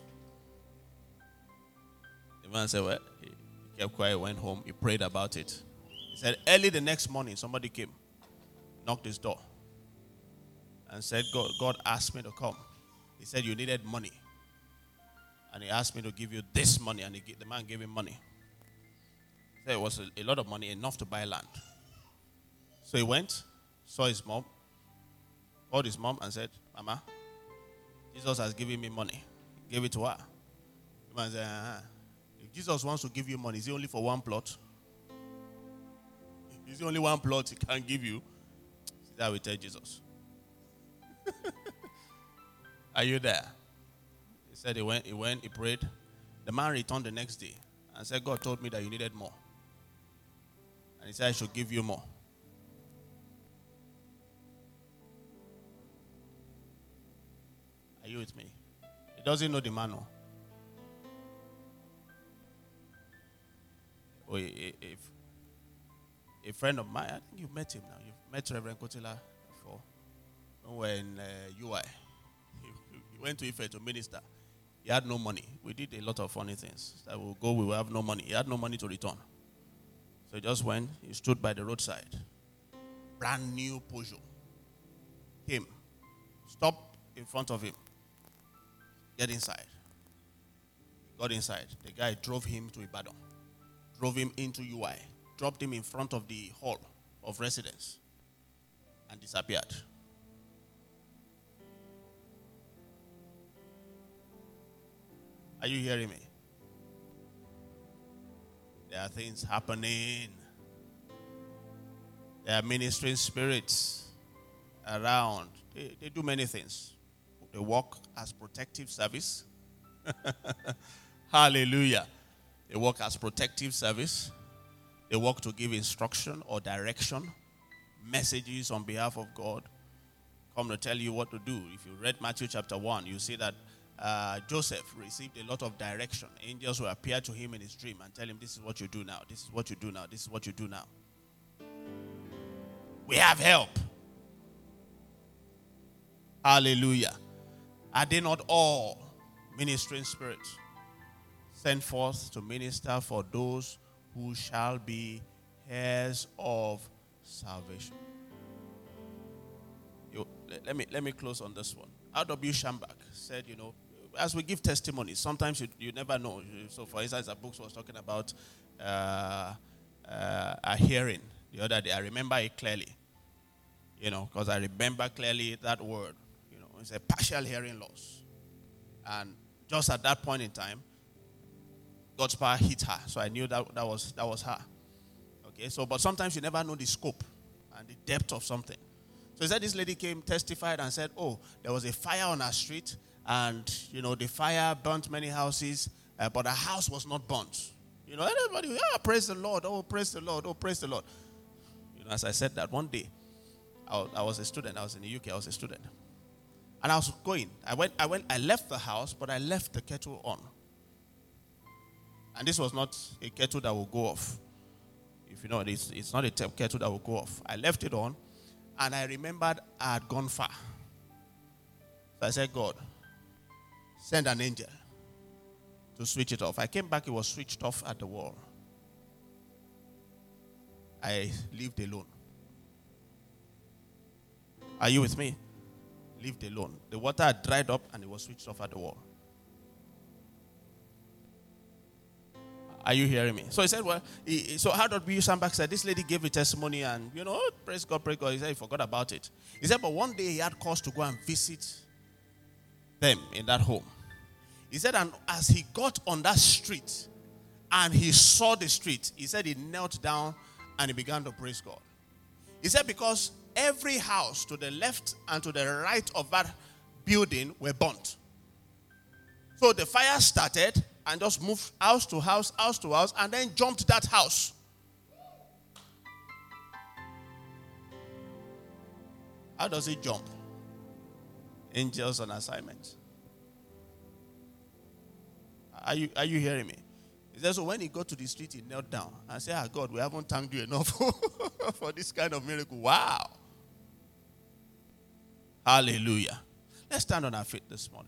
The man said, well, he kept quiet, went home, he prayed about it. He said, early the next morning, somebody came, knocked his door, and said, God, God asked me to come. He said, you needed money. And he asked me to give you this money, and he, the man gave him money. He said it was a, a lot of money, enough to buy land. So he went, saw his mom, called his mom and said, Mama, Jesus has given me money. He gave it to her. The man said, uh-huh. If Jesus wants to give you money, is it only for one plot? Is it only one plot he can give you? That will tell Jesus. Are you there? He said he went, he went, he prayed. The man returned the next day and said, God told me that you needed more. And he said, I should give you more. Are you with me? He doesn't know the man. No. Oh, if a friend of mine, I think you've met him now. You've met Reverend Kotila before. When we were in uh, U I, he, he went to Ife to minister. He had no money. We did a lot of funny things. That we'll go, we will have no money. He had no money to return. So he just went, he stood by the roadside. Brand new Peugeot. Came. Stopped in front of him. Get inside. got inside. The guy drove him to Ibadan, drove him into U I, dropped him in front of the hall of residence, and disappeared. Are you hearing me? There are things happening. There are ministering spirits around. They, they do many things. They work as protective service. Hallelujah. They work as protective service. They work to give instruction or direction, messages on behalf of God. Come to tell you what to do. If you read Matthew chapter one, you see that uh, Joseph received a lot of direction. Angels will appear to him in his dream and tell him, this is what you do now, this is what you do now, this is what you do now. We have help. Hallelujah. Are they not all ministering spirits sent forth to minister for those who shall be heirs of salvation? You, let me let me close on this one. R W Shambach said, you know, as we give testimonies, sometimes you, you never know. So, for instance, the books was talking about uh, uh, a hearing the other day. I remember it clearly, you know, because I remember clearly that word. You know, it's a partial hearing loss, and just at that point in time, God's power hit her. So I knew that that was that was her. Okay, so but sometimes you never know the scope and the depth of something. So he said this lady came, testified, and said, oh, there was a fire on her street, and, you know, the fire burnt many houses, uh, but her house was not burnt. You know, everybody, ah, praise the Lord, oh, praise the Lord, oh, praise the Lord. You know, as I said that one day, I was, I was a student, I was in the U K, I was a student. And I was going, I went, I went, I left the house, but I left the kettle on. And this was not a kettle that will go off. If you know, it's, it's not a kettle that will go off. I left it on. And I remembered I had gone far. So I said, God, send an angel to switch it off. I came back, it was switched off at the wall. I lived alone. Are you with me? Lived alone. The water had dried up and it was switched off at the wall. Are you hearing me? So he said, well, he, so how did we use Shambach said, this lady gave a testimony and, you know, praise God, praise God. He said he forgot about it. He said, but one day he had cause to go and visit them in that home. He said, and as he got on that street and he saw the street, he said he knelt down and he began to praise God. He said, because every house to the left and to the right of that building were burnt. So the fire started and just moved house to house, house to house, and then jumped that house. How does it jump? Angels on assignment. Are you, are you hearing me? He says, so when he got to the street, he knelt down and said, ah, God, we haven't thanked you enough for this kind of miracle. Wow. Hallelujah. Let's stand on our feet this morning.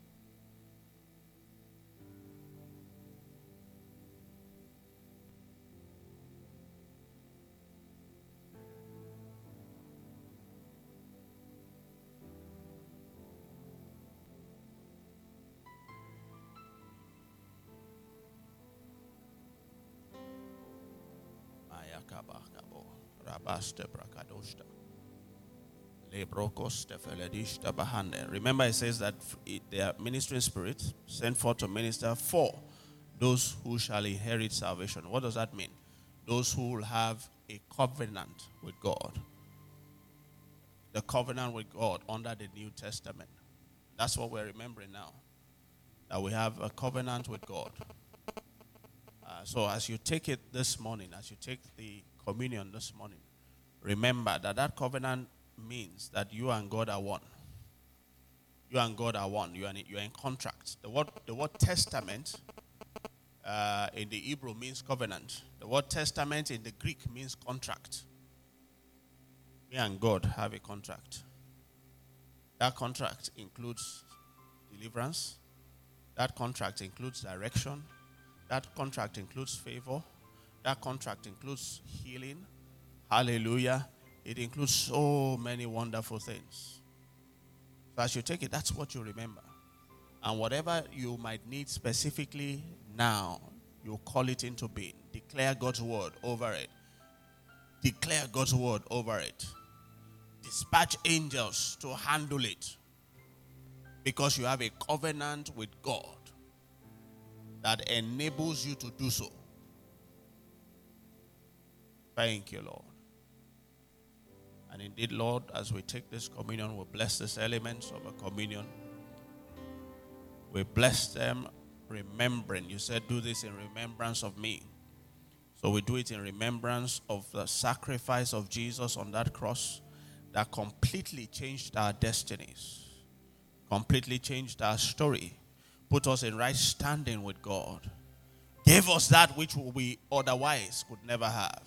Remember, it says that they are ministering spirits sent forth to minister for those who shall inherit salvation. What does that mean? Those who will have a covenant with God. The covenant with God under the New Testament. That's what we're remembering now. That we have a covenant with God. Uh, so as you take it this morning, as you take the communion this morning, remember that that covenant means that you and God are one. You and God are one. You are in, you are in contract. The word, the word testament uh, in the Hebrew means covenant. The word testament in the Greek means contract. Me and God have a contract. That contract includes deliverance. That contract includes direction. That contract includes favor. That contract includes healing. Hallelujah. It includes so many wonderful things. So as you take it, that's what you remember. And whatever you might need specifically now, you call it into being. Declare God's word over it. Declare God's word over it. Dispatch angels to handle it. Because you have a covenant with God that enables you to do so. Thank you, Lord. And indeed, Lord, as we take this communion, we bless these elements of a communion. We bless them remembering. You said, do this in remembrance of me. So we do it in remembrance of the sacrifice of Jesus on that cross that completely changed our destinies, completely changed our story, put us in right standing with God, gave us that which we otherwise could never have.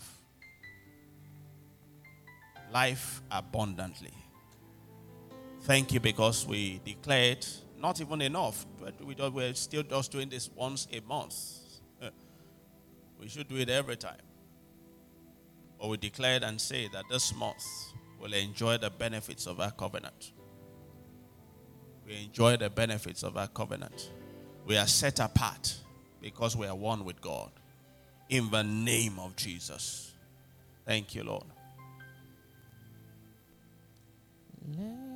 Life abundantly. Thank you, because we declared not even enough. We don't, we're still just doing this once a month. We should do it every time. But we declared and say that this month we'll enjoy the benefits of our covenant. We enjoy the benefits of our covenant. We are set apart because we are one with God. In the name of Jesus. Thank you, Lord. Let